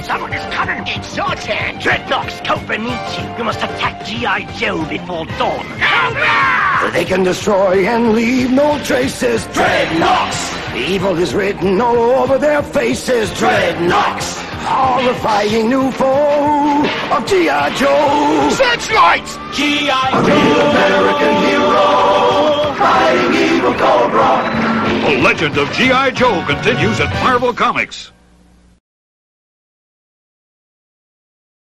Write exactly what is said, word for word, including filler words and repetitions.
Someone is coming! It's your turn! Dreadnoks, Cobra needs you. You must attack G I. Joe before dawn. Cobra! They can destroy and leave no traces. Dreadnoks! Evil is written all over their faces. Dreadnoks! Horrifying new foe of G I. Joe! Searchlights! G I. The American hero, fighting evil Cobra. The legend of G I. Joe continues at Marvel Comics.